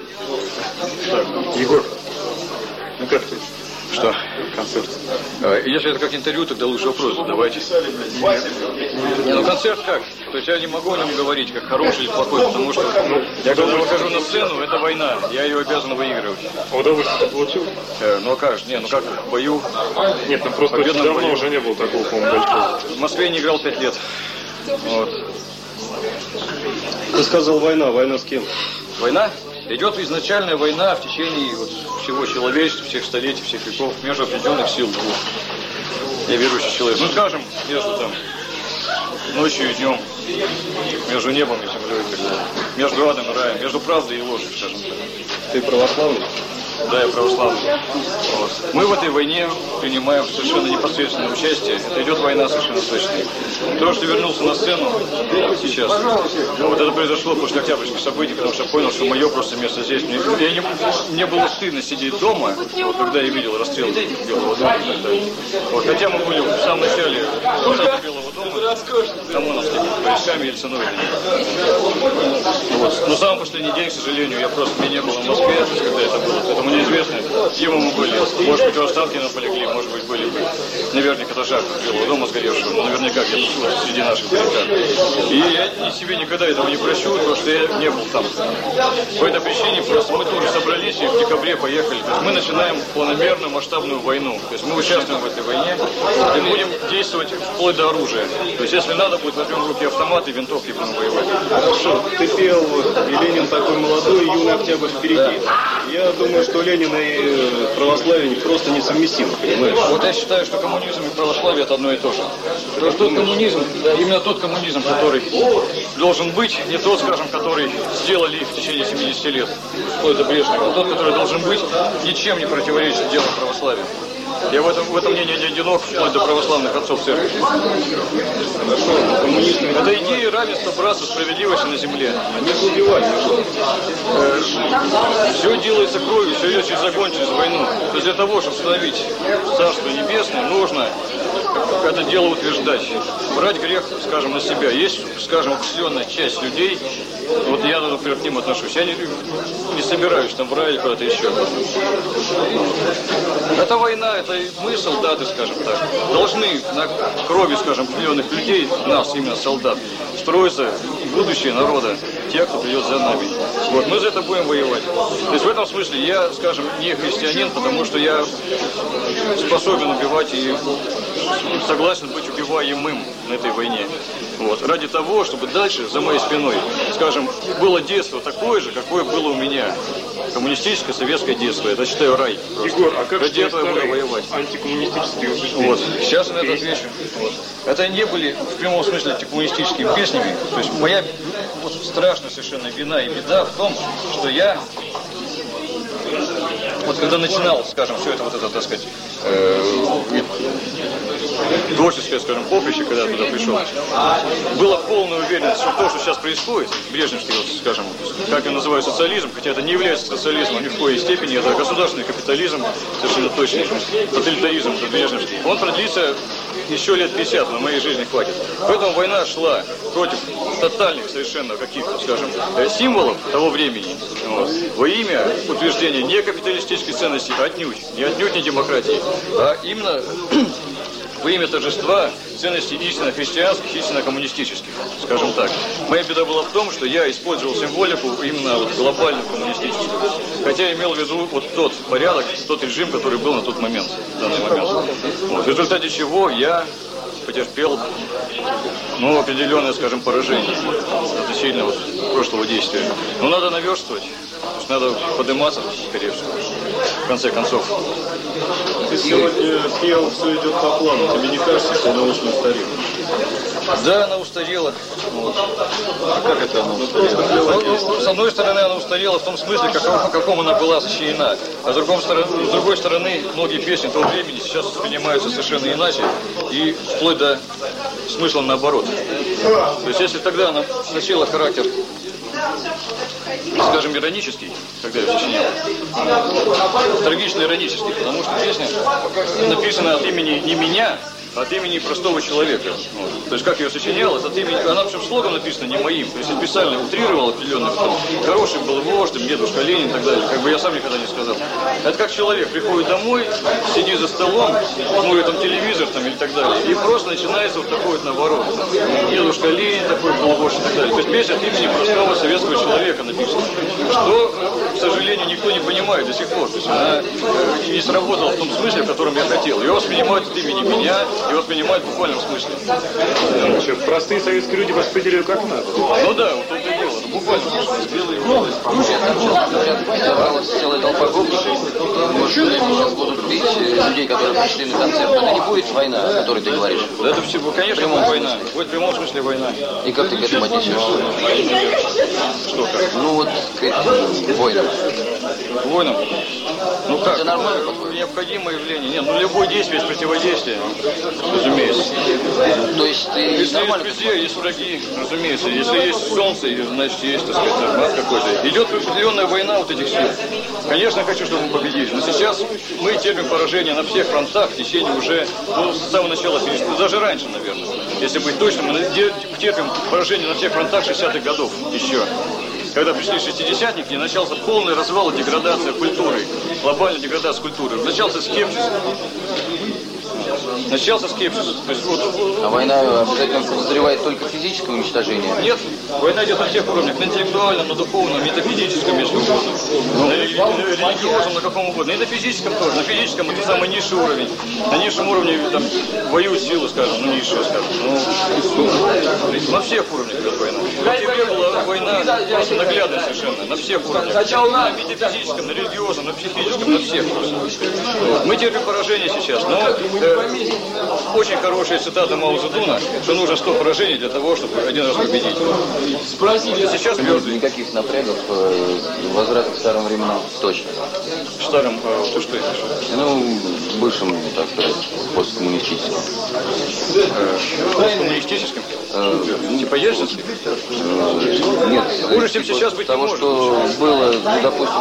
Так, Егор, ну как ты? Что? Концерт. Если это как интервью, тогда лучше вопрос задавайте. Не, ну концерт как? То есть я не могу о нем говорить, как хороший или плохой, потому что я когда выхожу на сцену, это война, я ее обязан выигрывать. А удовольствие ты получил? Ну а как же? Не, ну как в бою? Нет, ну просто очень давно бою. Уже не было такого, по-моему, большого. В Москве не играл 5 лет. Вот. Ты сказал война, война с кем? Война? Идет изначальная война в течение вот всего человечества, всех столетий, всех веков, между определенных сил двух. Я верующий человек. Ну, скажем, между там ночью и днем, между небом и землей, и так далее. Между адом и раем, между правдой и ложью, скажем так. Ты православный? Да, я православный. Вот. Мы в этой войне принимаем совершенно непосредственное участие. Это идет война совершенно точная. То, что вернулся на сцену сейчас, вот это произошло после октябрьских событий, потому что я понял, что мое просто место здесь. Мне было стыдно сидеть дома, вот, когда я видел расстрел Белого дома и так далее. Вот, хотя мы были в самом начале Белого дома, ОМОНовскими войсками Ельциновой. Вот. Но самый последний день, к сожалению, меня не было в Москве, когда это было. Поэтому неизвестно, где мы были. Может быть, у Останкина полегли, может быть, были бы наверняка этажах Белого дома сгоревшего, наверняка где-то среди наших баррикад. И я себе никогда этого не прощу, потому что я не был там. По этой причине просто мы тоже собрались и в декабре поехали. То есть мы начинаем планомерную масштабную войну. То есть мы участвуем в этой войне и будем действовать вплоть до оружия. То есть если надо будет, возьмем в руки автоматы, винтовки и будем воевать. Хорошо, ты пел, и Ленин такой молодой, и юный октябрь впереди. Я думаю, что Ленин и православие просто несовместимы, понимаешь? Вот я считаю, что коммунизм и православие это одно и то же. То есть тот коммунизм, именно тот коммунизм, который должен быть, не тот, скажем, который сделали их в течение 70 лет, вплоть до Брежнева, а тот, который должен быть, ничем не противоречит делу православия. Я в этом мнении не одинок, вплоть до православных отцов церкви. Хорошо, коммунисты... Это идея равенства, братства, справедливости на земле. Они убивают. Все делается кровью, все идет через огонь, через войну. То есть для того, чтобы установить Царство Небесное, нужно это дело утверждать. Брать грех, скажем, на себя. Есть, скажем, определенная часть людей, вот я, например, к ним отношусь. Я не собираюсь там в рай или куда-то еще. Это война, это мы, солдаты, скажем так, должны на крови, скажем, определенных людей, нас, именно солдат, строиться будущее народа, те, кто придет за нами. Вот, мы за это будем воевать. То есть в этом смысле я, скажем, не христианин, потому что я способен убивать и согласен быть убиваемым на этой войне. Вот. Ради того, чтобы дальше, за моей спиной, скажем, было детство такое же, какое было у меня. Коммунистическое, советское детство. Это, считаю, рай. Просто. Егор, а как ради этого я буду воевать? Антикоммунистические убеждения? Вот. Сейчас на это отвечу. Вот. Это не были в прямом смысле антикоммунистическими песнями. То есть моя вот, страшная совершенно вина и беда в том, что я вот когда начинал, скажем, все это, вот это, так сказать, творческое, скажем, поприще, когда я туда пришел, была полная уверенность, что то, что сейчас происходит, брежневский, вот, скажем, как я называю социализм, хотя это не является социализмом ни в коей степени, это государственный капитализм, совершенно точно, тоталитаризм, это брежневский, он продлится еще лет 50, на моей жизни хватит. Поэтому война шла против тотальных совершенно каких-то, скажем, символов того времени, вот, во имя утверждения не капиталистических ценностей, отнюдь не демократии, а именно во имя торжества ценностей истинно христианских, истинно коммунистических, скажем так. Моя беда была в том, что я использовал символику именно вот глобальную коммунистическую, хотя имел в виду вот тот порядок, тот режим, который был на тот момент, в данный момент. Вот. В результате чего я потерпел, ну, определенное, скажем, поражение относительно вот прошлого действия. Но надо наверстывать, то есть надо подниматься, скорее всего, в конце концов. Ты сегодня пел, все идет по плану. Тебе не кажется, что она очень устарела? Да, она устарела. Вот. А как это она устарела? Ну, с одной стороны, она устарела в том смысле, в каком она была сочинена. А с другой стороны, многие песни того времени сейчас воспринимаются совершенно иначе и вплоть до смысла наоборот. То есть, если тогда она носила характер, скажем, иронический, когда я сочинял, трагично-иронический, потому что песня написана от имени не меня, от имени простого человека. Вот. То есть как я ее сочинял, это от имени, она причем слогом написана не моим. То есть я специально утрировал определенно, там, хороший был вождь, дедушка Ленин и так далее. Как бы я сам никогда не сказал. Это как человек приходит домой, сидит за столом, смотрит там телевизор там, или так далее. И просто начинается вот такой вот наоборот. Дедушка Ленин такой был вождь и так далее. То есть песня от имени простого советского человека написана. Что, к сожалению, никто не понимает до сих пор. То есть она не сработала в том смысле, в котором я хотел. Ее воспринимают от имени меня, ее воспринимают в буквальном смысле. Простые советские люди восприняли ее как надо. Ну да, вот это и дело. В буквальном смысле. Собралась целая толпа гопников. Может, сейчас будут бить людей, которые пришли на концерт. Это не будет война, о которой ты говоришь? Да это все, конечно, будет война. Будет в прямом смысле война. И как ты к этому отнесешься? Что как? Ну вот к этим войнам. Войнам? Ну как? Это нормально, по-твоему? Необходимое явление. Нет, ну любое действие есть противодействие, разумеется. То есть ты Если нормально? есть друзья, есть враги, разумеется. Если есть солнце, значит есть, так сказать, армат какой-то. Идет определенная война вот этих сил. Конечно, я хочу, чтобы мы победили. Но сейчас мы терпим поражение на всех фронтах в течение уже, с самого начала, даже раньше, наверное. Если быть точным, мы терпим поражение на всех фронтах 60-х годов еще. Когда пришли шестидесятники, начался полный развал и деградация культуры, глобальная деградация культуры. Начался скепсис. То есть, А война обязательно подозревает только физическое уничтожение? Нет, война идет на всех уровнях, на интеллектуальном, на духовном, метафизическом, если угодно, на религиозном, на каком угодно, и на физическом тоже. На физическом это самый низший уровень. На низшем уровне там воюют силы, скажем, ну низшие, скажем. На всех уровнях идет война. В тебе была война просто наглядная совершенно, на всех уровнях. На метафизическом, на религиозном, на психическом, на всех просто. Мы терпим поражение сейчас, но очень хорошая цитата Мао Цзэдуна, что нужно 100 поражений для того, чтобы один раз победить. Сейчас Никаких напрягов, возврата к старым временам точно. Старым, ты что имеешь? Ну, бывшим, так сказать, посткоммунистическим. Коммунистическим? Типа ельцинским? Нет. Хуже, чем сейчас быть не того, может. что было, допустим,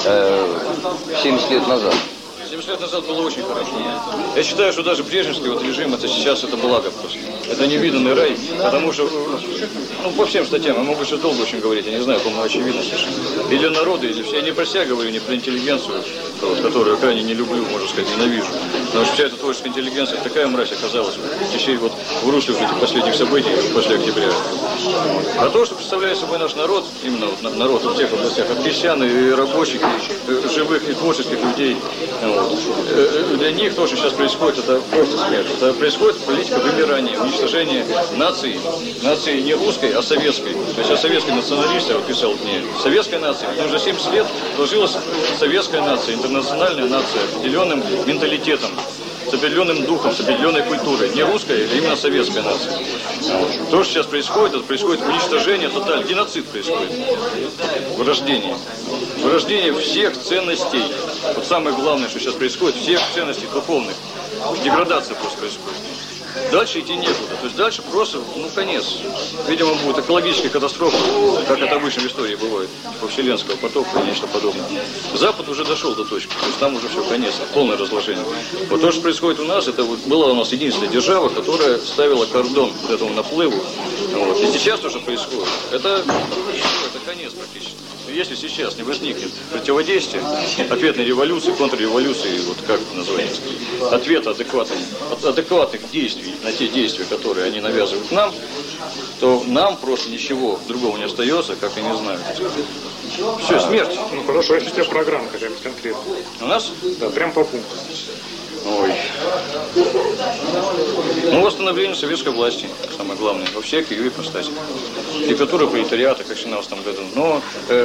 70 лет назад. 70 лет назад было очень хорошо. Я считаю, что даже брежневский вот режим, это сейчас это благо просто. Это невиданный рай, потому что, ну, по всем статьям, я могу сейчас долго очень говорить, я не знаю, по-моему, очевидно совершенно. И для народа, или все. Я не про себя говорю, не про интеллигенцию, вот, которую я крайне не люблю, можно сказать, ненавижу. Потому что вся эта творческая интеллигенция, такая мразь оказалась в течение вот в русле этих последних событий после октября. А то, что представляет собой наш народ, именно вот народ в тех областях, от крестьян и рабочих, и живых, и творческих людей, вот, для них то, что сейчас происходит, это просто смерть. Это происходит политика вымирания, уничтожения нации не русской, а советской. То есть о советской националисте писал мне. Советская нация, потому что за 70 лет сложилась советская нация, интернациональная нация, с определенным менталитетом, с определенным духом, с определенной культурой. Не русская, а именно советская нация. Вот. То, что сейчас происходит, это происходит уничтожение, тотальный геноцид происходит. Вырождение. Вырождение всех ценностей. Вот самое главное, что сейчас происходит, всех ценностей духовных. Деградация просто происходит. Дальше идти некуда. То есть дальше просто, ну, конец. Видимо, будет экологическая катастрофа, как это обычно в истории бывает, по вселенского потока и нечто подобное. Запад уже дошел до точки, то есть там уже все, конец, полное разложение. Вот то, что происходит у нас, это вот была у нас единственная держава, которая ставила кордон к этому наплыву. Вот. И сейчас то, что происходит, это конец практически. Если сейчас не возникнет противодействие, ответной революции, контрреволюции, вот как это называется, ответа адекватных действий на те действия, которые они навязывают нам, то нам просто ничего другого не остается, как я не знаю. Все, смерть. Ну хорошо, если у тебя программа какая-нибудь конкретная. У нас? Да, прям по пункту. Ой. Ну, восстановление советской власти, самое главное, во всех ее ипостасях. Диктатура пролетариата, как в 17 году. Но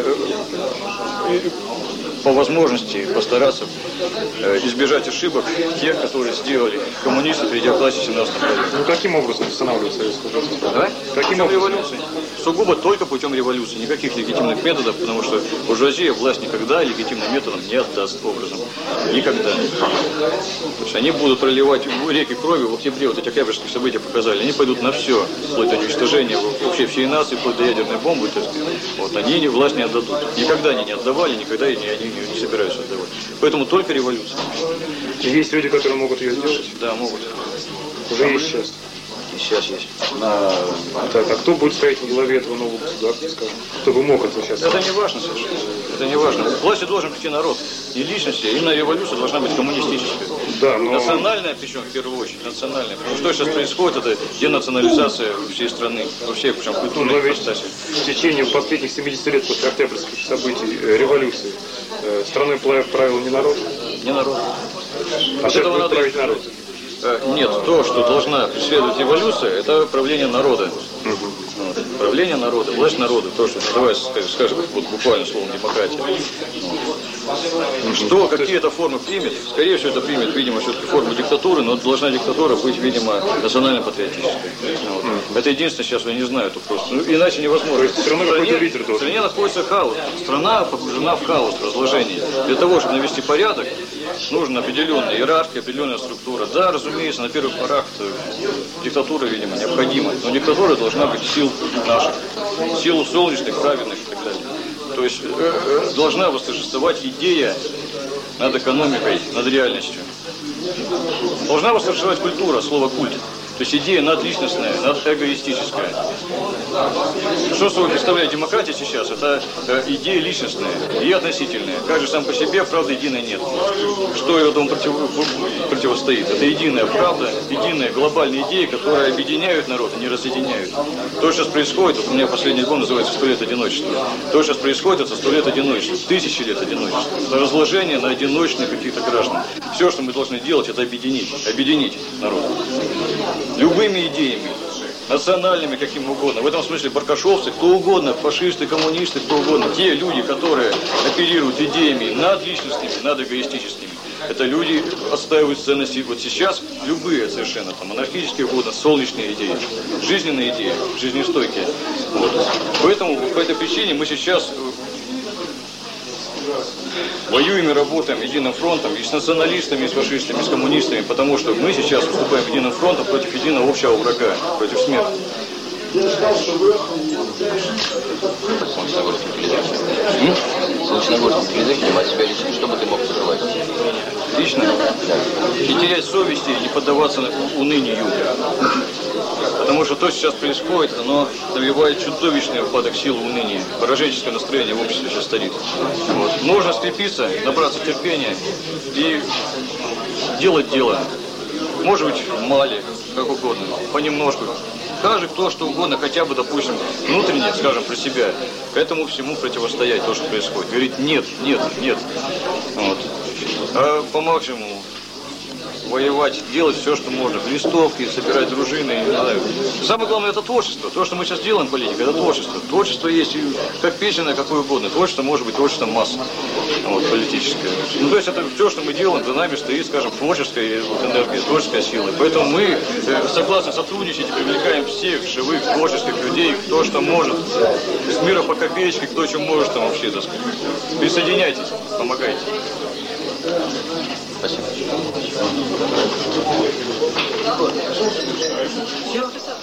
по возможности постараться избежать ошибок тех, которые сделали коммунисты, придя к власти в 17 году. Ну, каким образом восстанавливать советскую власть? Да? Каким Путем образом? революции. Сугубо только путем революции. Никаких легитимных методов, потому что буржуазия власть никогда легитимным методом не отдаст образом. Никогда. То есть они будут проливать реки крови в октябре, вот эти октябрьские события показали. Они пойдут на все, вплоть до уничтожения вообще всей нации, вплоть до ядерной бомбы. То есть, вот, они власть не отдадут. Никогда они не отдавали, никогда они не собираются отдавать. Поэтому только революция. Есть люди, которые могут ее сделать? Да, могут. Уже есть сейчас. И сейчас есть. Так, а кто будет стоять во главе этого нового государства, скажем? Кто бы мог это сейчас? Это не важно совершенно. Это не важно. К власти должен прийти народ. И личности, именно революция должна быть коммунистической. Да, но... Национальная, причем в первую очередь, национальная. Потому что сейчас происходит, это денационализация всей страны, во всей, причем культурной ипостаси. В течение последних 70 лет после октябрьских событий, революции, страной правил не народ? Не народ. А сейчас будет править народ? Нет, то, что должна преследовать революция, это правление народа. Вот. Правление народа, власть народа, то, что называется, скажем, вот буквально словом демократия. Что, какие это формы примет? Скорее всего, это примет, видимо, все-таки форму диктатуры, но должна диктатура быть, видимо, национально-патриотической. Вот. Это единственное, сейчас я не знаю, это просто. Ну, иначе невозможно. То есть все равно какой-то лидер должен. В стране находится хаос. Страна погружена в хаос, в разложение. Для того, чтобы навести порядок, нужна определенная иерархия, определенная структура. Да, разумеется, на первых порах диктатура, видимо, необходима. Но диктатура должна быть сил наших, сил солнечных, праведных и так далее. То есть должна восторжествовать идея над экономикой, над реальностью. Должна восторжествовать культура, слово культ. То есть идея надличностная, надэгоистическая. Что собой представляет демократия сейчас? Это идея личностная и относительная. Каждый сам по себе, правда единой нет. Что этому противостоит? Это единая правда, единая глобальная идея, которая объединяет народ, а не разъединяют. То, что сейчас происходит, вот у меня последний альбом называется «100 лет одиночества». То, что сейчас происходит, это 100 лет одиночества, 1000 лет одиночества. Это разложение на одиночных каких-то граждан. Все, что мы должны делать, это объединить народ. Любыми идеями, национальными, каким угодно. В этом смысле баркашовцы, кто угодно, фашисты, коммунисты, кто угодно. Те люди, которые оперируют идеями надличностными, надэгоистическими. Это люди отстаивают ценности. Вот сейчас любые совершенно, там, анархические угодно, солнечные идеи, жизненные идеи, жизнестойкие. Вот. Поэтому по этой причине мы сейчас воюем и работаем единым фронтом и с националистами, и с фашистами, и с коммунистами, потому что мы сейчас выступаем единым фронтом против единого общего врага, против смерти. Солнечногорским передвижением от себя лично, что бы ты мог пожелать? Лично? Да. Не терять совести и не поддаваться унынию. Потому что то, что сейчас происходит, оно навевает чудовищный упадок сил, уныния. Пораженческое настроение в обществе сейчас стоит. Вот. Нужно скрепиться, набраться терпения и делать дело. Может быть, в мале, как угодно, понемножку. Каждый, кто что угодно, хотя бы, допустим, внутренне, скажем, про себя, этому всему противостоять, то, что происходит. Говорит, нет, нет, нет. Вот. А по максимуму воевать, делать все, что можно. Листовки, собирать дружины, не знаю. Самое главное, это творчество. То, что мы сейчас делаем, политика, это творчество. Творчество есть как песенное, какое угодно. Творчество может быть творчеством масс. Вот, политическое. Ну, то есть это все, что мы делаем, за нами стоит, скажем, творческая вот, энергия, творческая сила. Поэтому мы согласны сотрудничать и привлекаем всех живых, творческих людей, кто что может. С мира по копеечке, кто чем может там вообще, так сказать. Присоединяйтесь, помогайте. Спасибо.